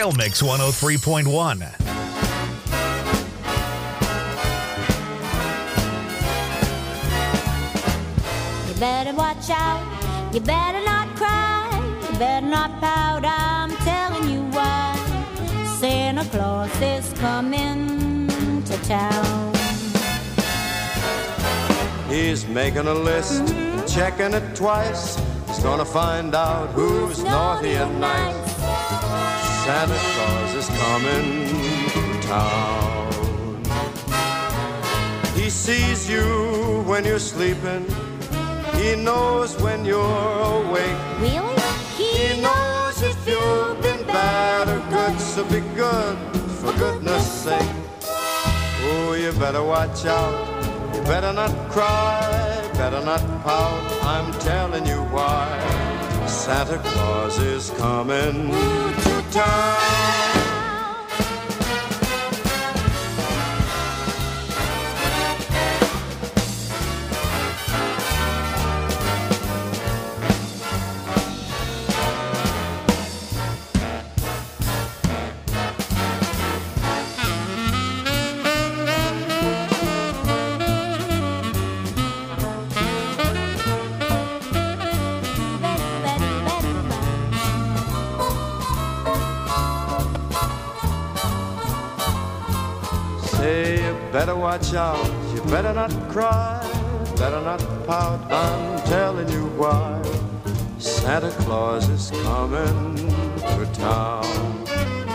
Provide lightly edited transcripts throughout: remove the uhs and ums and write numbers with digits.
Trail Mix 103.1. You better watch out, you better not cry, you better not pout, I'm telling you why. Santa Claus is coming to town. He's making a list, checking it twice. He's gonna find out who's naughty and nice. Santa Claus is coming to town. He sees you when you're sleeping. He knows when you're awake. Really? He knows if you've been bad or good, so be good, for goodness sake. Oh, you better watch out. You better not cry, better not pout. I'm telling you why. Santa Claus is coming to town. Better watch out, you better not cry, better not pout, I'm telling you why. Santa Claus is coming to town.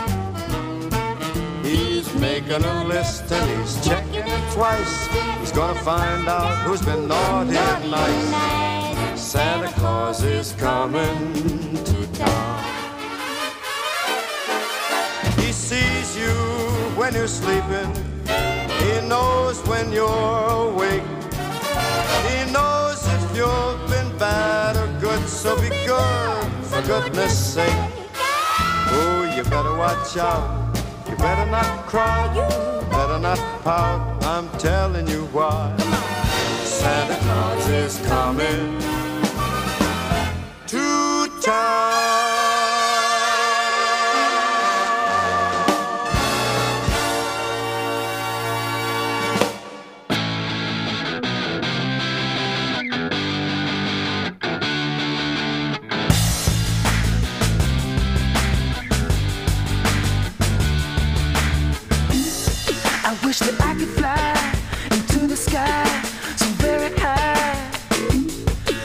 He's making a list and he's checking it twice. He's gonna find out who's been naughty and nice. Santa Claus is coming to town. He sees you when you're sleeping. He knows when you're awake. He knows if you've been bad or good, so be good, for goodness sake. Oh, you better watch out. You better not cry, better not pout. I'm telling you why. Santa Claus is coming to town. I wish that I could fly into the sky so very high.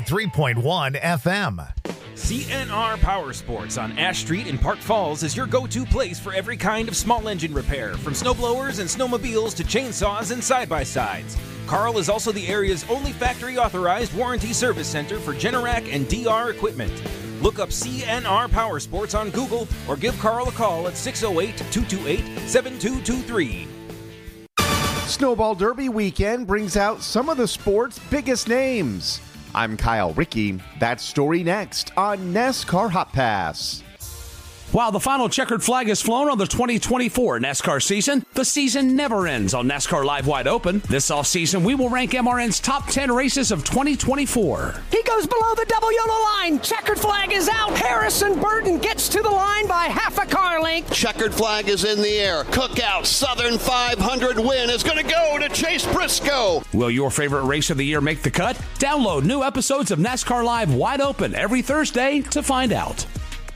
103.1 FM. CNR Power Sports on Ash Street in Park Falls is your go-to place for every kind of small engine repair, from snowblowers and snowmobiles to chainsaws and side-by-sides. Carl is also the area's only factory-authorized warranty service center for Generac and DR equipment. Look up CNR Power Sports on Google or give Carl a call at 608-228-7223. Snowball Derby weekend brings out some of the sport's biggest names. I'm Kyle Rickey. That story next on NASCAR Hot Pass. While the final checkered flag is flown on the 2024 NASCAR season, the season never ends on NASCAR Live Wide Open. This offseason, we will rank MRN's top 10 races of 2024. He goes below the double yellow line. Checkered flag is out. Harrison Burton gets to the line by half a car length. Checkered flag is in the air. Cookout Southern 500 win is going to go to Chase Briscoe. Will your favorite race of the year make the cut? Download new episodes of NASCAR Live Wide Open every Thursday to find out.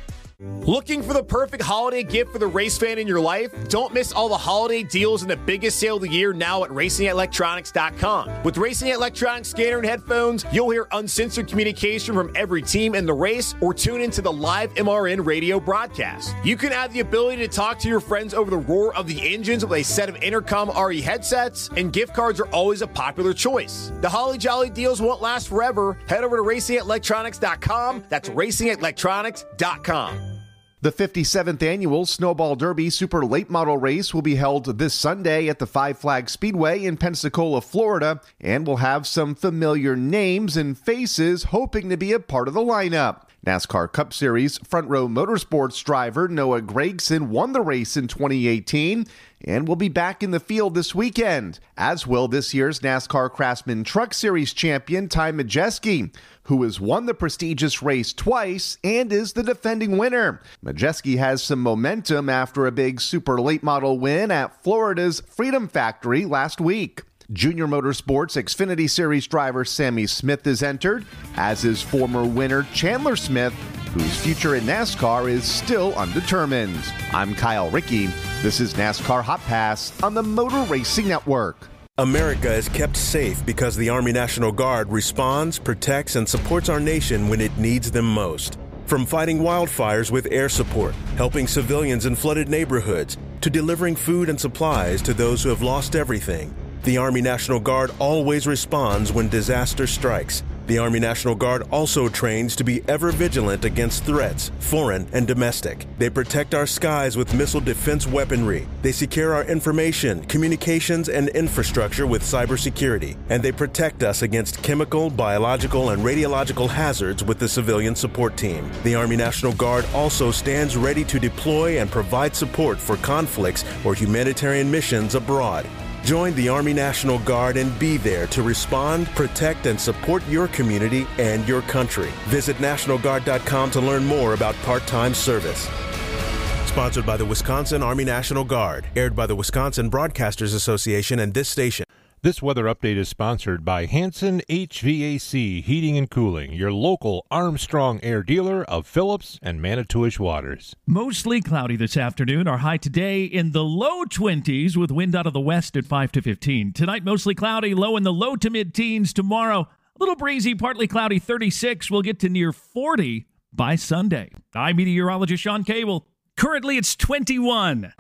Looking for the perfect holiday gift for the race fan in your life? Don't miss all the holiday deals and the biggest sale of the year now at RacingElectronics.com. With Racing Electronics scanner and headphones, you'll hear uncensored communication from every team in the race or tune into the live MRN radio broadcast. You can add the ability to talk to your friends over the roar of the engines with a set of Intercom RE headsets, and gift cards are always a popular choice. The Holly Jolly deals won't last forever. Head over to RacingElectronics.com. That's RacingElectronics.com. The 57th annual Snowball Derby Super Late Model Race will be held this Sunday at the Five Flags Speedway in Pensacola, Florida, and will have some familiar names and faces hoping to be a part of the lineup. NASCAR Cup Series Front Row Motorsports driver Noah Gragson won the race in 2018 and will be back in the field this weekend, as will this year's NASCAR Craftsman Truck Series champion Ty Majeski, who has won the prestigious race twice and is the defending winner. Majeski has some momentum after a big super late model win at Florida's Freedom Factory last week. Junior Motorsports Xfinity Series driver Sammy Smith is entered, as is former winner Chandler Smith, whose future in NASCAR is still undetermined. I'm Kyle Rickey. This is NASCAR Hot Pass on the Motor Racing Network. America is kept safe because the Army National Guard responds, protects, and supports our nation when it needs them most. From fighting wildfires with air support, helping civilians in flooded neighborhoods, to delivering food and supplies to those who have lost everything, the Army National Guard always responds when disaster strikes. The Army National Guard also trains to be ever vigilant against threats, foreign and domestic. They protect our skies with missile defense weaponry. They secure our information, communications, and infrastructure with cybersecurity. And they protect us against chemical, biological, and radiological hazards with the civilian support team. The Army National Guard also stands ready to deploy and provide support for conflicts or humanitarian missions abroad. Join the Army National Guard and be there to respond, protect, and support your community and your country. Visit NationalGuard.com to learn more about part-time service. Sponsored by the Wisconsin Army National Guard. Aired by the Wisconsin Broadcasters Association and this station. This weather update is sponsored by Hanson HVAC Heating and Cooling, your local Armstrong Air dealer of Phillips and Manitowish Waters. Mostly cloudy this afternoon. Our high today in the low 20s with wind out of the west at 5 to 15. Tonight, mostly cloudy, low in the low to mid-teens. Tomorrow, a little breezy, partly cloudy, 36. We'll get to near 40 by Sunday. I'm meteorologist Sean Cable. Currently, it's 21.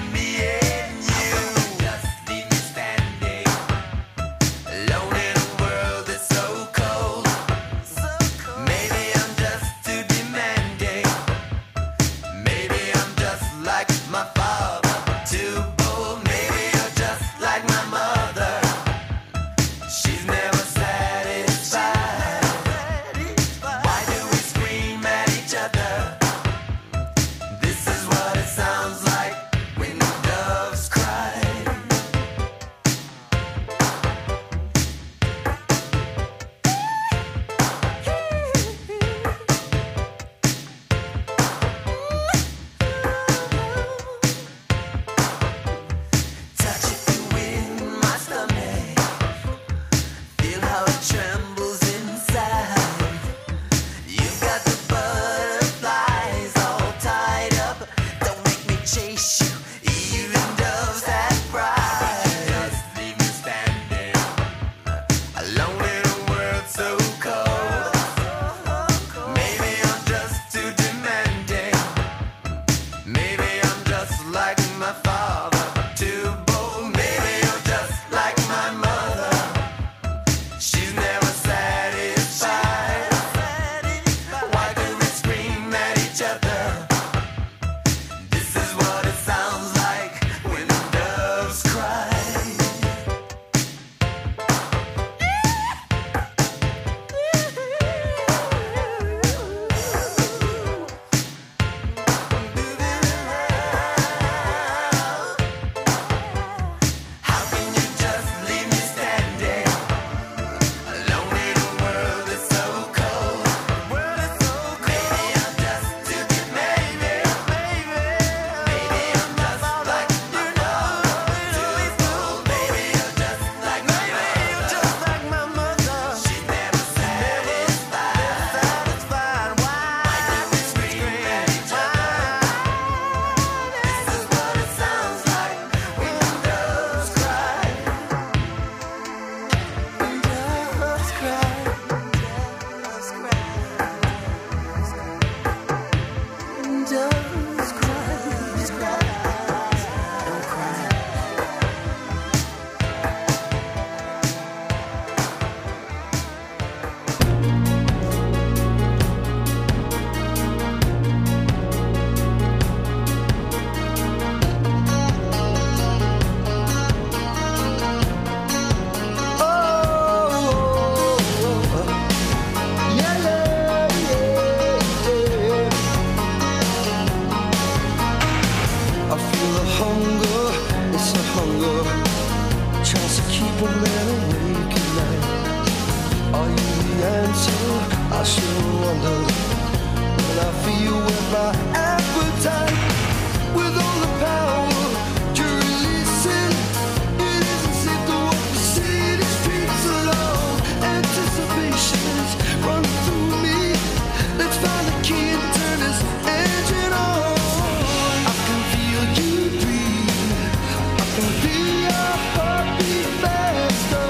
Alone in a world shouldn't wonder when I feel with my appetite, with all the power you're releasing. It isn't safe to walk the city streets alone. Anticipation's running through me. Let's find the key and turn this engine on. I can feel you breathe. I can feel your heartbeat faster.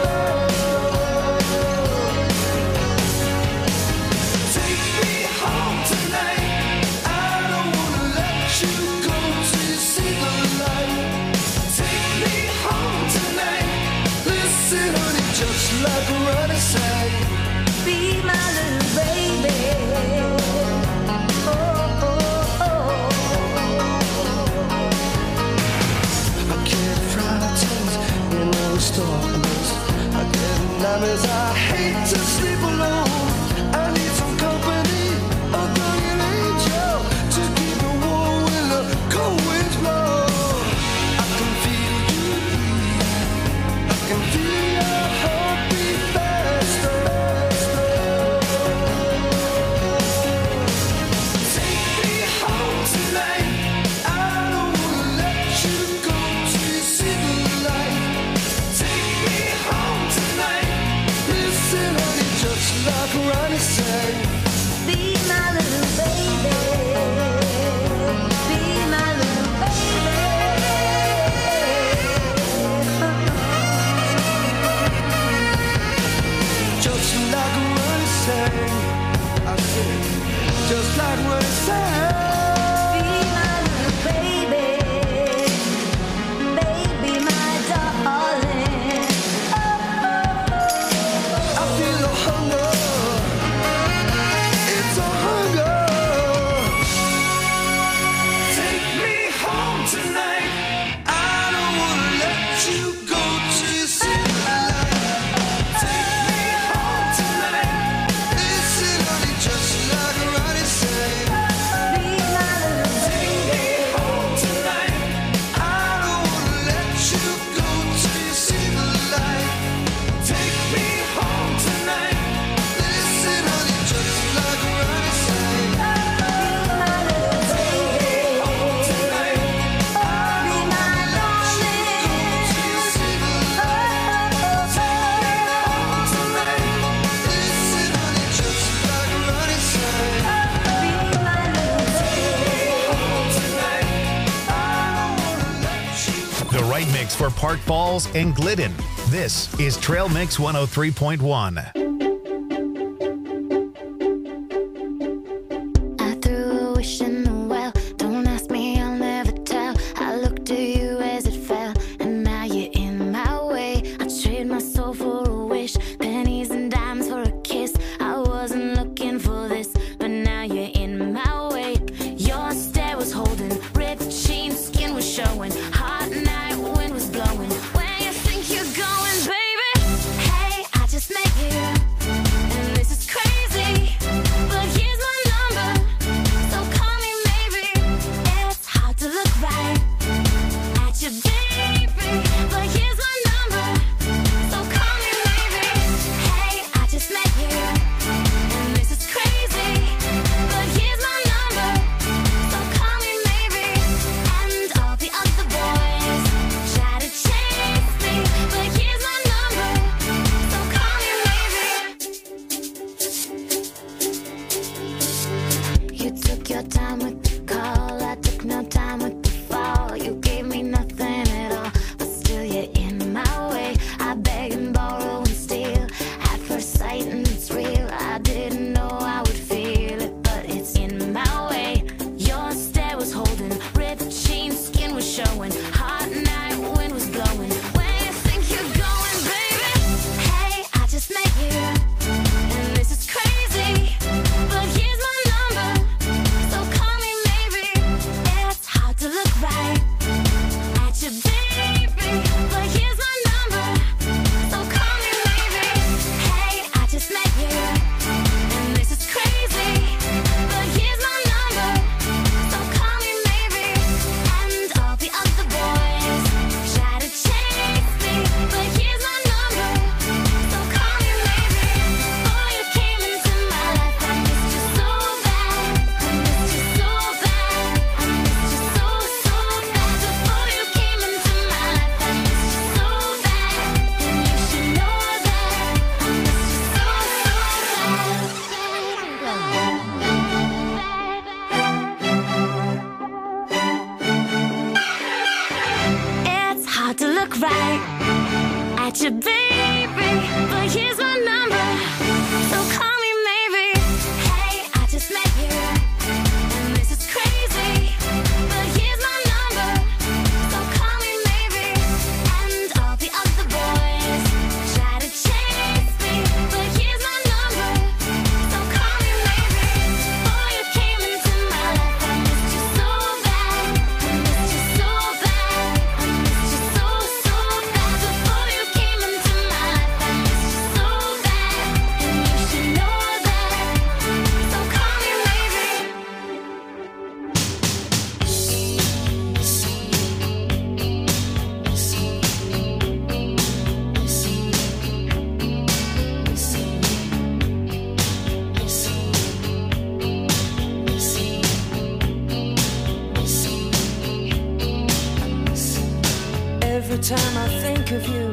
Take me home tonight. I don't wanna let you go till you see the light. Take me home tonight. Listen, honey, just like a running sight. Be my little baby. I can't fry tears in all the darkness. I get nightmares. I hate to sleep alone. I need some company, a guardian angel to keep me warm when the cold winds blow. I can feel you breathe. I can feel your heartbeat faster. Take me home tonight. I don't wanna let you go till you see the light. Take me home tonight. Listen, honey, just like Ronnie sang. Be my little baby. Be my little baby. Just like Ronnie sang. I said, just like Ronnie sang. Be my little baby. Baby, my darling. I feel the hunger. It's a hunger. Take me home tonight. I don't wanna let you go till you see the light. Take me home tonight. Listen, honey, just like Ronnie sang. Be my little Take me home tonight. I don't wanna let you go till you see the light. Take me home tonight. Listen, honey, just like Ronnie sang. Take me home tonight. I don't wanna let you go till you see the light. Take me home tonight. Listen, honey, just like Ronnie sang. The right mix for Park Falls and Glidden. This is Trail Mix 103.1. I threw a wish in the well. Don't ask me, I'll never tell. I looked at you as it fell, and now you're in my way. I trade my soul for a wish, pennies and dimes for a kiss. I wasn't looking for this, but now you're in my way. Your stare was holding, ripped jeans, skin was showing. Hot night, wind was blowing. Where you think you're going, baby? Hey, I just met you. you, baby, but here's my number, so call me maybe. Hey, I just met you, and this is crazy, but here's my number, so call me maybe. And all the other boys try to chase me, but here's my number, so call me maybe. Before you came into my life, I missed you so bad, I missed you so bad, I missed you so bad. Before you came into my life, I missed you so bad, and you should know that, so call me maybe. Every time I think of you,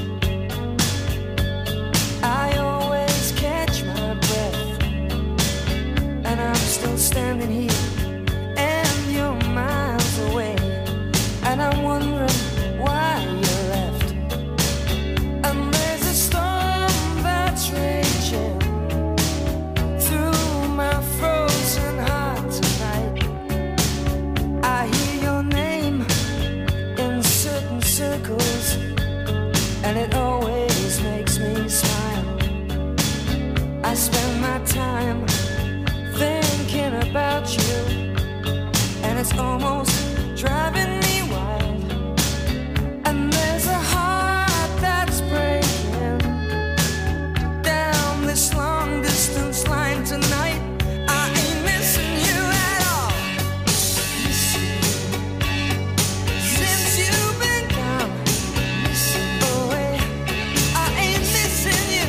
I always catch my breath, and I'm still standing here, and you're miles away, and I'm wondering why you left. And there's a storm that's raging through my frozen heart tonight. I hear your name in certain circles, and it always makes me smile. I spend my time thinking about you, and it's almost driving me wild. And there's a heart that's breaking down this long distance line tonight. I ain't missing you at all. Since you've been gone away, I ain't missing you.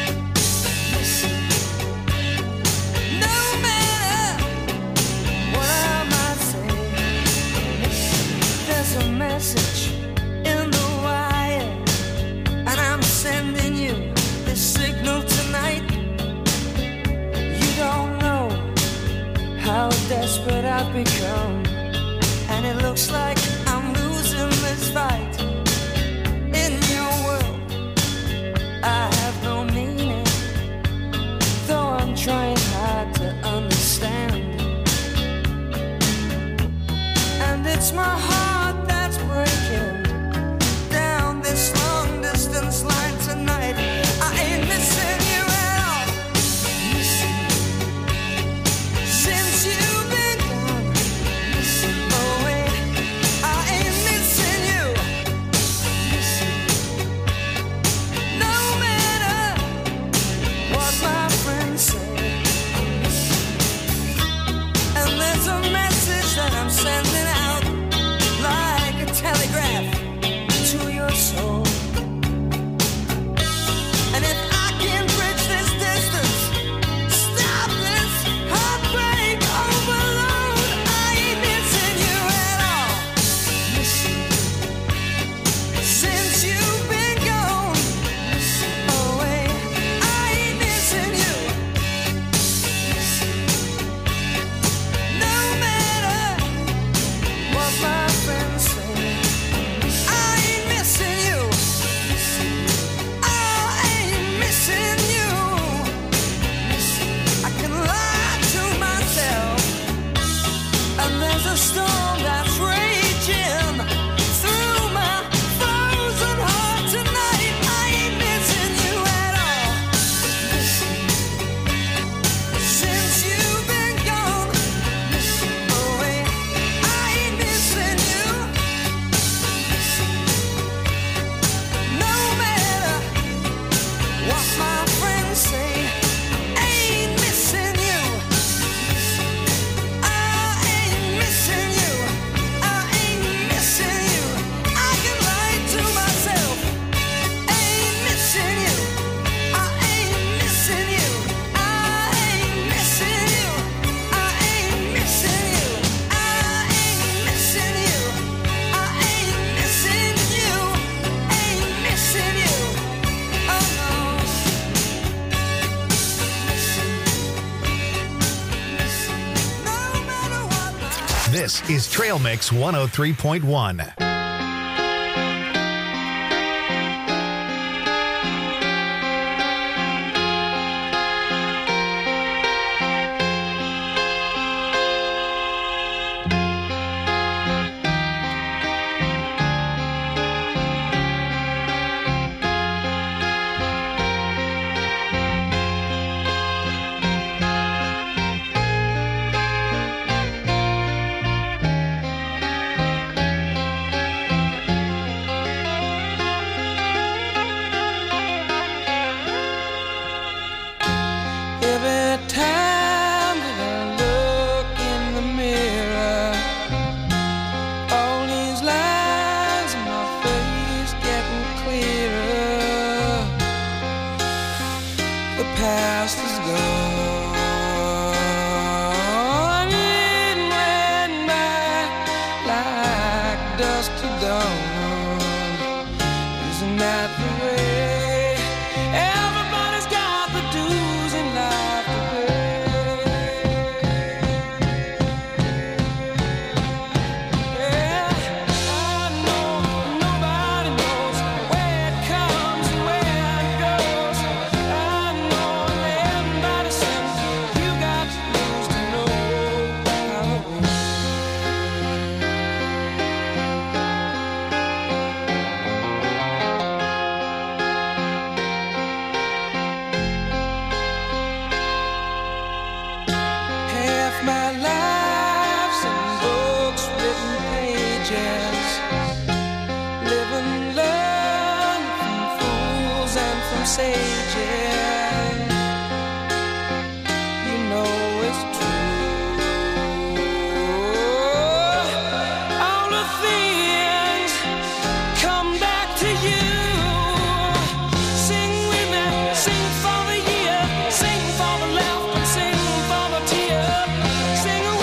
No matter what I might say, there's a message in the wire, and I'm sending you this signal tonight. You don't know how desperate I've become, and it looks like I'm losing this fight. In your world, I have no meaning, though I'm trying hard to understand. And it's my heart that's breaking down this long distance line tonight. I ain't missing you at all. Since you've been gone away, I ain't missing you. No matter what my friends say, and there's a message that I'm sending out like a telegraph to your soul. And if I can bridge this distance, stop this heartbreak overload, I ain't missing you at all. Since you've been gone away, I ain't missing you. No matter what my friends say, I ain't missing you. I ain't missing you. I can lie to myself, and there's a storm that's raging through my frozen heart tonight. I ain't missing you at all. Since you've been gone away, I ain't missing you. No matter what my friends say, ain't missing you. I ain't missing you. I ain't missing you. I can lie to myself. Ain't missing you. I ain't missing you. I ain't missing you. I ain't missing you. I ain't missing you. I ain't missing you. Ain't missing you. Oh no. This is Trail Mix 103.1. the past is gone. It went by like dust to dawn. Isn't that the way? Everybody's got the dues in life to pay. Yeah, I know nobody knows where it comes and where it goes. I know everybody says you got to lose to know how to win. Half my life's in books, written pages. Live and learn from fools and from sages. You know it's true. All the things come back to you. Sing with me, sing for the year, sing for the laughter, sing for the tear, sing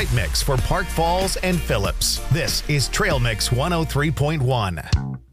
right mix for Park Falls and Phillips. This is Trail Mix 103.1.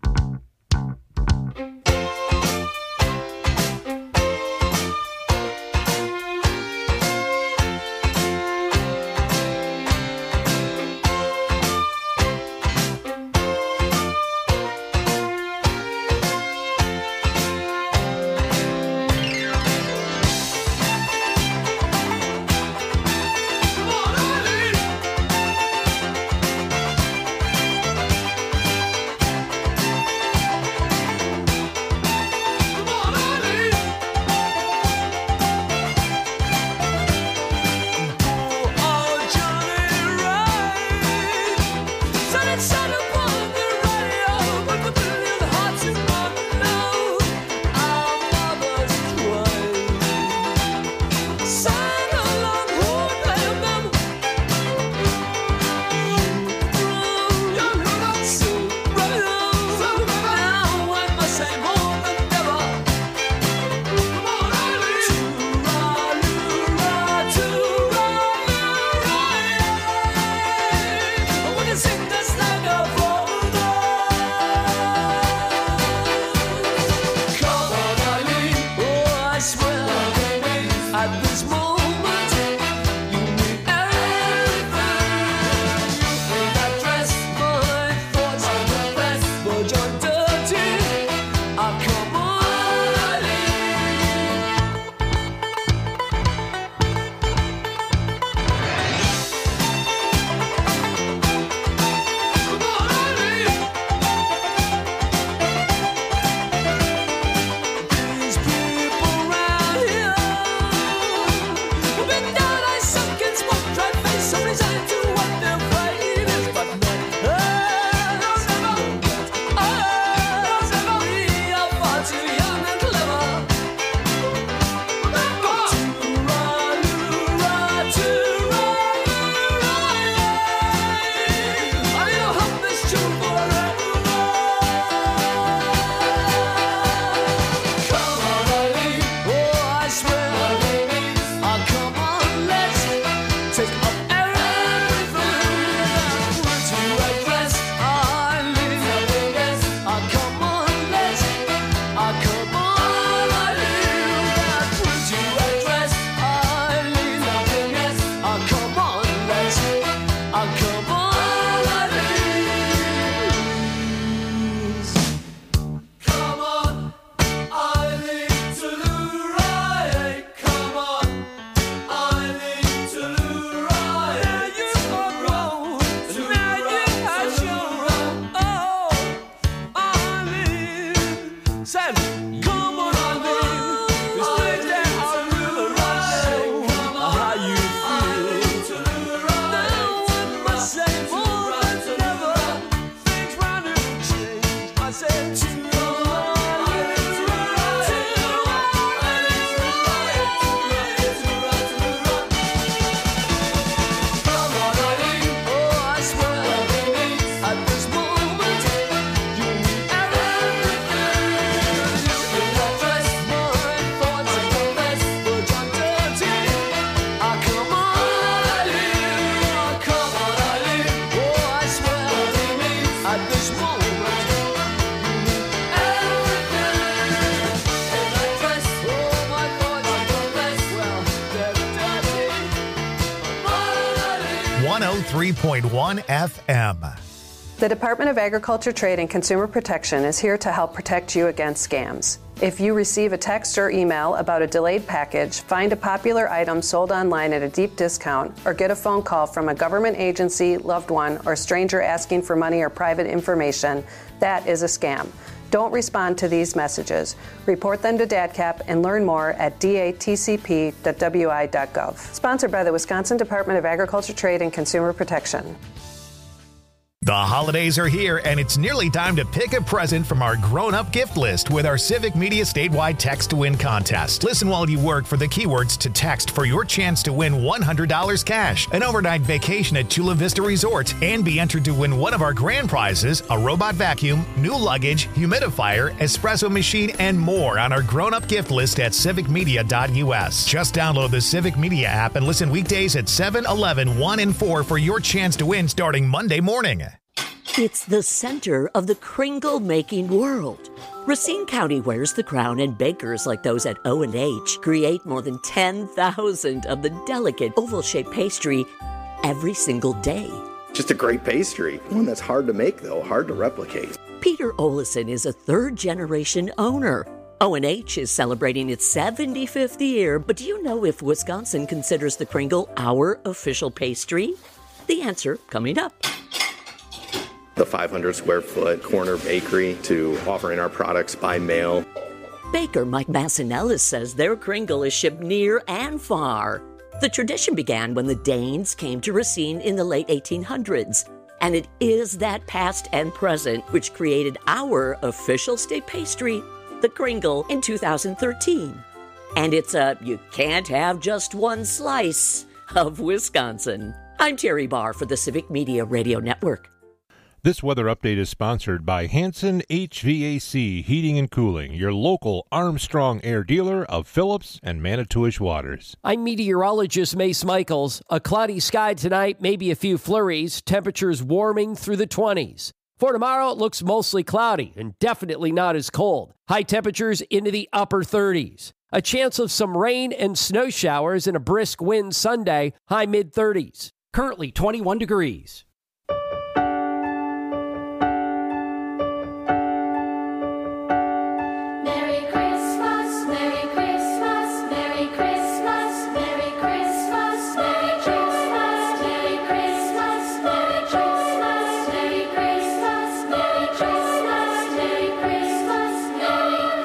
FM. The Department of Agriculture, Trade, and Consumer Protection is here to help protect you against scams. If you receive a text or email about a delayed package, find a popular item sold online at a deep discount, or get a phone call from a government agency, loved one, or stranger asking for money or private information, that is a scam. Don't respond to these messages. Report them to DADCAP and learn more at datcp.wi.gov. Sponsored by the Wisconsin Department of Agriculture, Trade, and Consumer Protection. The holidays are here, and it's nearly time to pick a present from our grown-up gift list with our Civic Media statewide Text to Win contest. Listen while you work for the keywords to text for your chance to win $100 cash, an overnight vacation at Chula Vista Resort, and be entered to win one of our grand prizes, a robot vacuum, new luggage, humidifier, espresso machine, and more on our grown-up gift list at civicmedia.us. Just download the Civic Media app and listen weekdays at 7, 11, 1, and 4 for your chance to win starting Monday morning. It's the center of the Kringle-making world. Racine County wears the crown, and bakers like those at O&H create more than 10,000 of the delicate oval-shaped pastry every single day. Just a great pastry. One that's hard to make, though, hard to replicate. Peter Olison is a third-generation owner. O&H is celebrating its 75th year, but do you know if Wisconsin considers the Kringle our official pastry? The answer coming up. The 500 square foot corner bakery to offering our products by mail. Baker Mike Massinellis says their Kringle is shipped near and far. The tradition began when the Danes came to Racine in the late 1800s, and it is that past and present which created our official state pastry, the Kringle, in 2013. And it's a you can't have just one slice of Wisconsin. I'm Terry Barr for the Civic Media Radio Network. This weather update is sponsored by Hanson HVAC Heating and Cooling, your local Armstrong Air dealer of Phillips and Manitowish Waters. I'm meteorologist Mace Michaels. A cloudy sky tonight, maybe a few flurries, temperatures warming through the 20s. For tomorrow, it looks mostly cloudy and definitely not as cold. High temperatures into the upper 30s. A chance of some rain and snow showers and a brisk wind Sunday, high mid-30s. Currently 21 degrees. Merry Christmas, Merry Christmas, Merry Christmas, Merry Christmas, Merry Christmas, Merry Christmas, Merry Christmas, Merry Christmas, Merry Christmas, Merry Christmas, Merry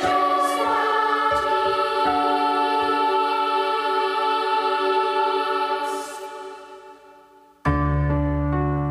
Christmas.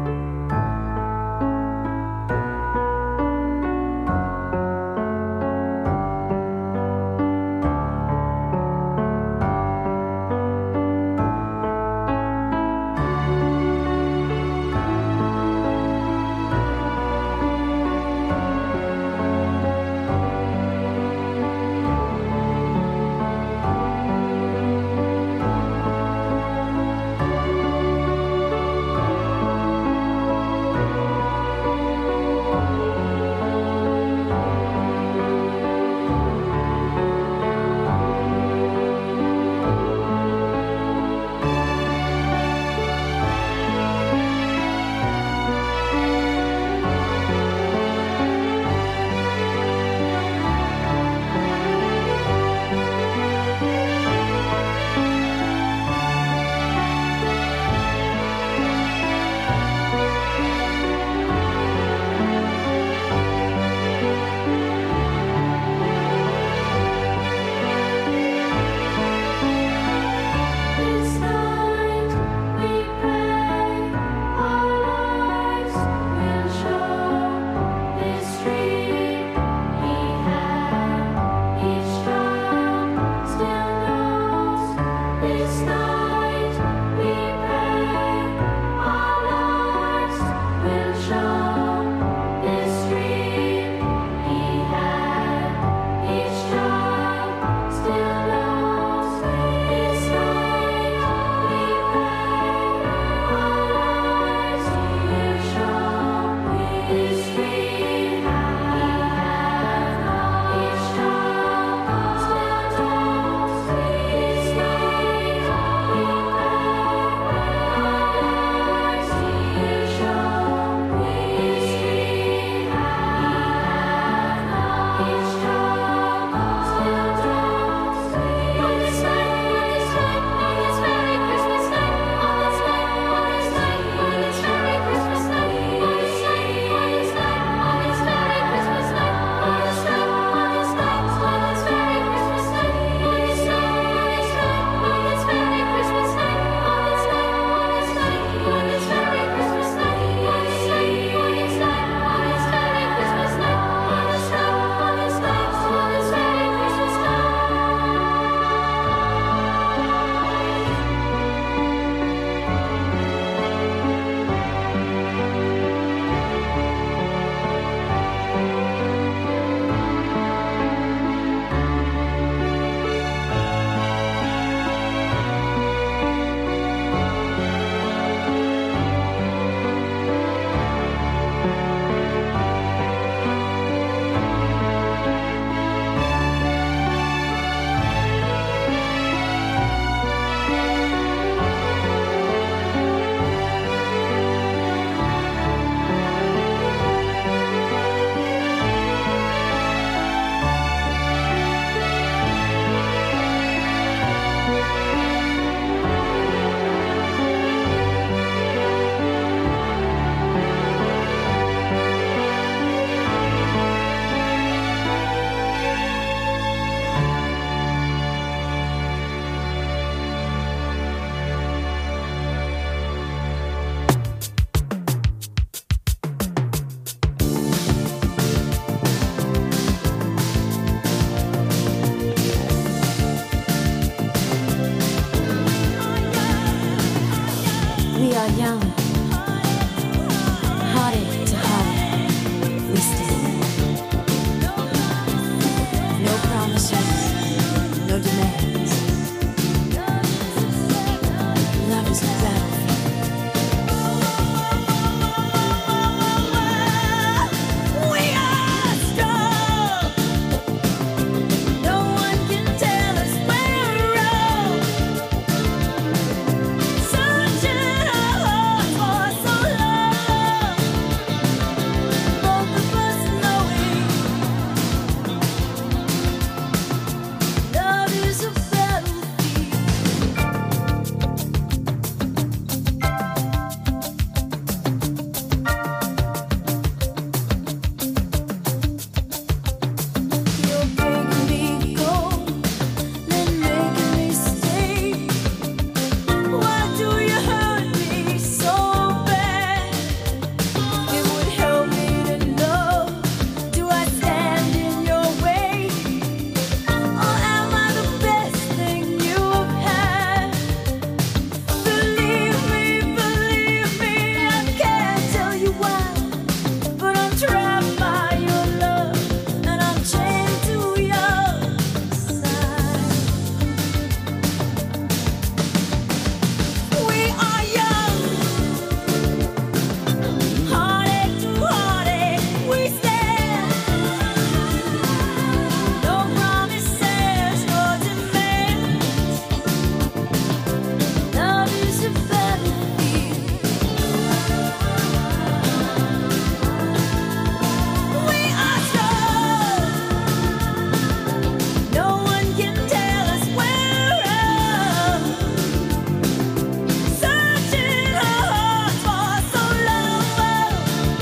are young, heartache to heartache, we stand. No promises, no demands. Love is a battlefield. We are strong. No one can tell us we're wrong. Searching our hearts for so long. Both of us knowing love is a You're breaking me cold, then making me stay. Why do you hurt me so bad? It would help me to know. Do I stand in your way, or am I the best thing you've had? Believe me, I can't tell you why, but I'm trapped by your love, and I'm chained to your side. We are young, heartache to heartache, we stand. No promises, no demands. Love is a battlefield. We are strong. No one can tell us we're wrong. Searching our hearts for so long.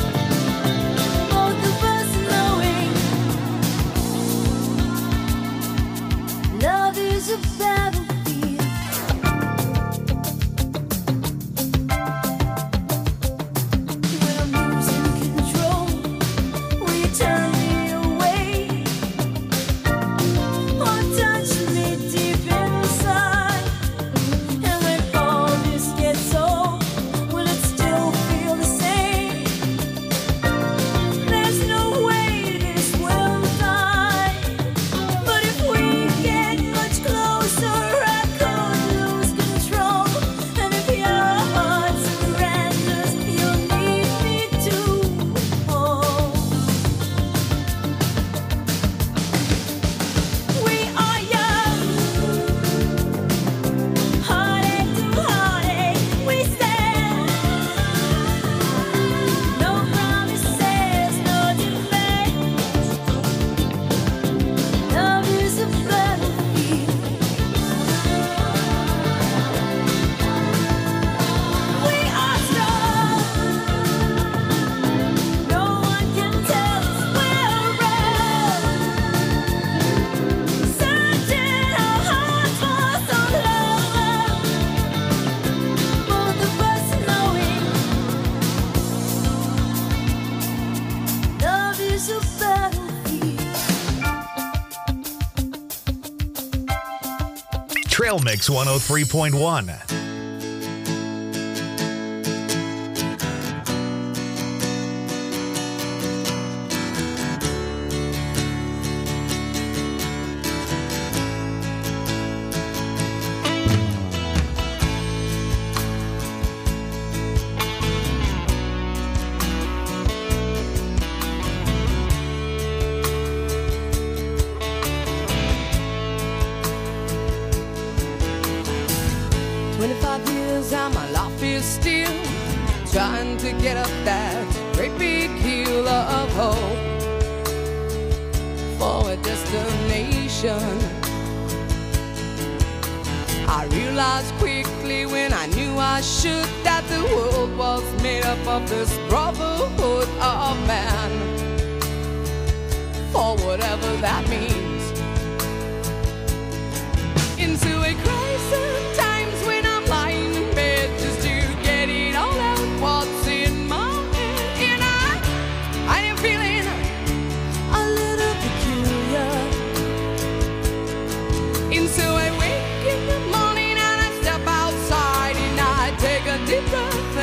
Both of us knowing love is a battlefield. When I'm losing control, will you turn me away, or touch me deep inside? And when all this gets old, will it still feel the same? There's no way this will die, but if we get much closer, I could lose control. And if your heart surrenders, you'll need me to hold. We are young, heartache to heartache, we stand. No promises, no demands. Love is a battlefield. We are strong. No one can tell us we're wrong. Searching our hearts for so long. Both of us knowing love is a battlefield. Trail Mix 103.1. Still trying to get up that great big hill of hope for a destination. I realized quickly when I knew I should that the world was made up of this brotherhood of man, for whatever that means. Into a crisis times when I'm lying in bed just to get it all out what's in my head. And I am feeling a little peculiar. And so I wake in the morning and I step outside and I take a deep breath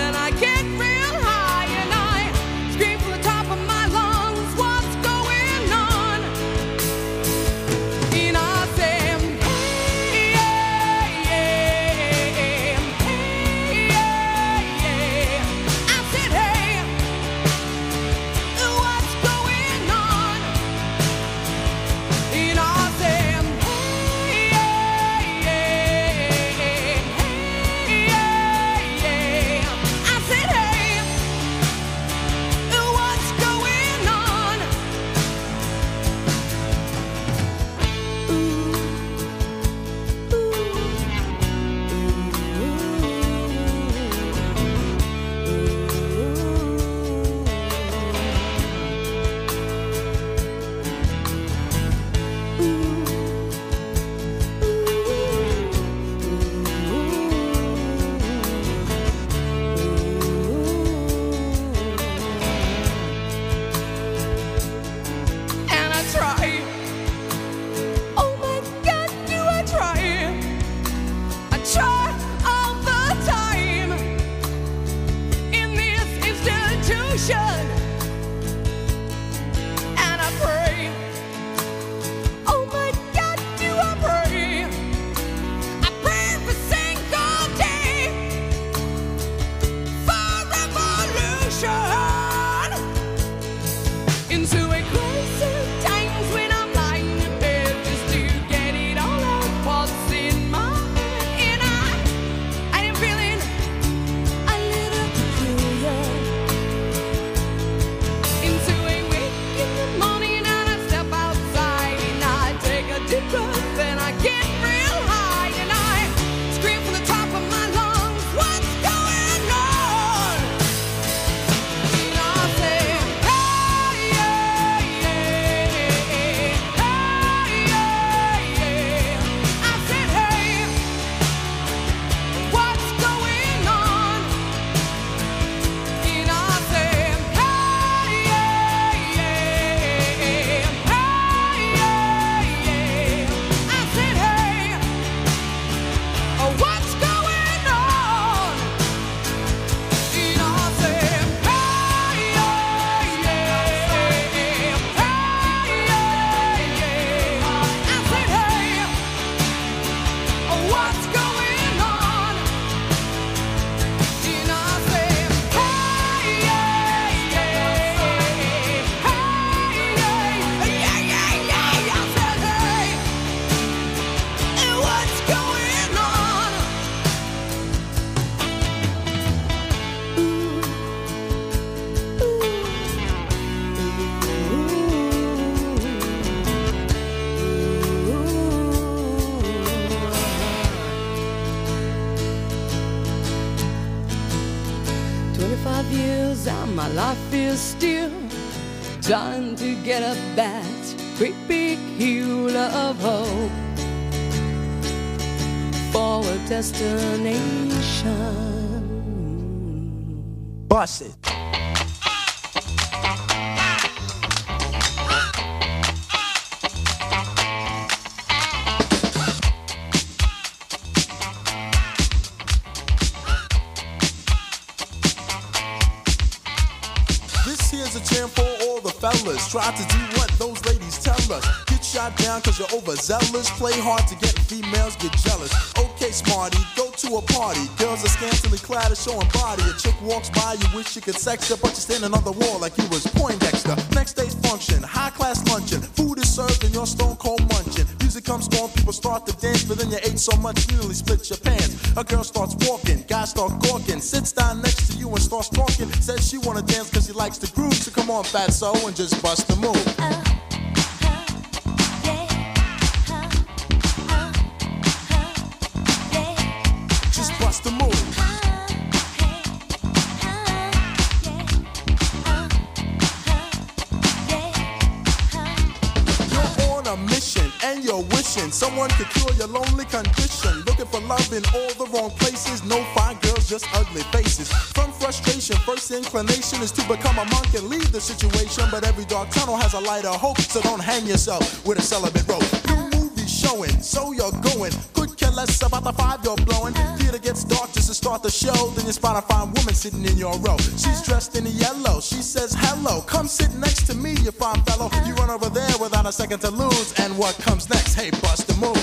'cause my life is still trying to get up that great big hill of hope for a destination. Bust it. This here's a jam for all the fellas. Try to do what those ladies tell us. Get shot down cause you're overzealous. Play hard to get females get jealous. Okay, smarty, go to a party. Girls are scantily clad and showing body. A chick walks by, you wish you could sex her, but you're standing on the wall like you was Poindexter. Next day's function, high class luncheon. Food is served and you're stone cold munching. Music comes on, people start to dance, but then you ate so much you nearly split your pants. A girl starts walking, guys start gawking, sits down next to you and starts talking. Says she wanna dance cause she likes the groove, so come on fatso and just bust the move. Just bust the move. You're on a mission and you're wishing someone could cure your lonely condition. Looking for love in all the wrong places. No fine girls, just ugly faces. From frustration, first inclination is to become a monk and leave the situation. But every dark tunnel has a light of hope, so don't hang yourself with a celibate rope. New movies showing, so you're going. Could care less about the five you're blowing. Theater gets dark just to start the show. Then you spot a fine woman sitting in your row. She's dressed in yellow. She says hello. Come sit next to me, you fine fellow. You run over there without a second to lose. And what comes next? Hey, bust the move.